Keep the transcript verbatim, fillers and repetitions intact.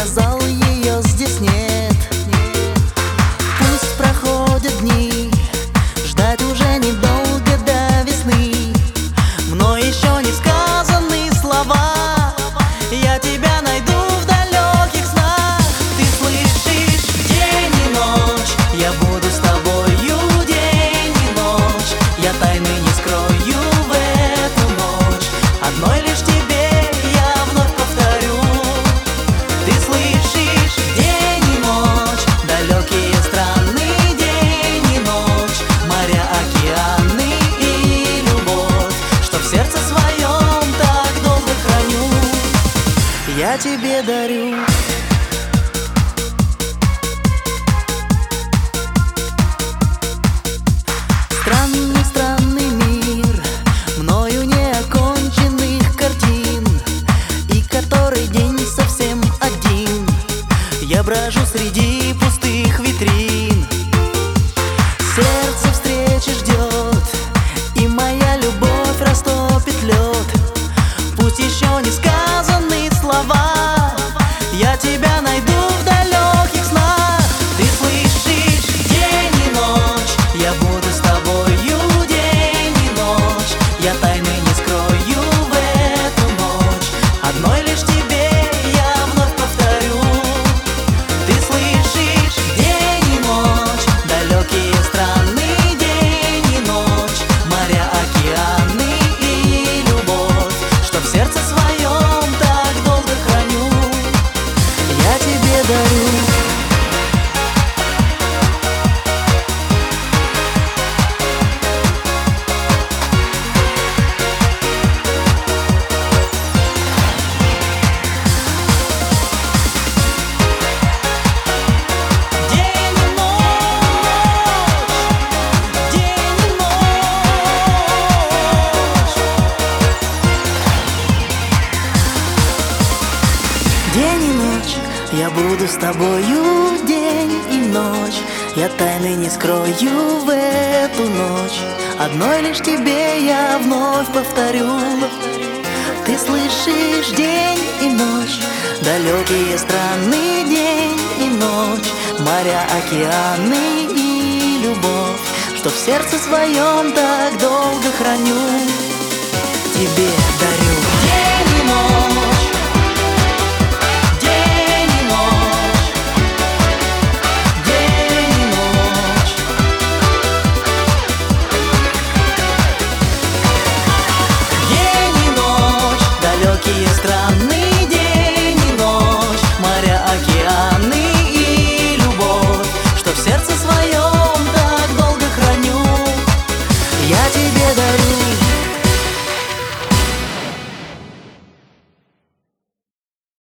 сказал, ее здесь нет. Пусть проходят дни, ждать уже недолго до весны. Мной еще не сказаны слова, я тебя найду в далеких снах. Ты слышишь, день и ночь, я буду с тобою день и ночь. Я тайны не скрою в эту ночь, одной лишь тебе я вновь повторю. Ты слышишь, день и ночь, далекие страны, день и ночь, моря, океаны и любовь, что в сердце своем так долго храню, я тебе дарю. Странный, странный мир, мною неоконченных картин, и который день совсем один. Я брожу среди пустых витрин. Сердце встречи ждет, и моя любовь растопит лед. Пусть еще не сказаны слова, я тебя найду в далеких снах. Ты слышишь, день и ночь, я буду с тобою день и ночь. Я тайны не скрою в эту ночь, одной лишь тебе я вновь повторю. Ты слышишь, день и ночь, далекие страны, день и ночь, моря, океаны и любовь, что в сердце своем так долго храню, я тебе дарю. День и ночь, я буду с тобою день и ночь. Я тайны не скрою в эту ночь, одной лишь тебе я вновь повторю. Ты слышишь, день и ночь, далекие страны, день и ночь, моря, океаны и любовь, что в сердце своем так долго храню, тебе дарю.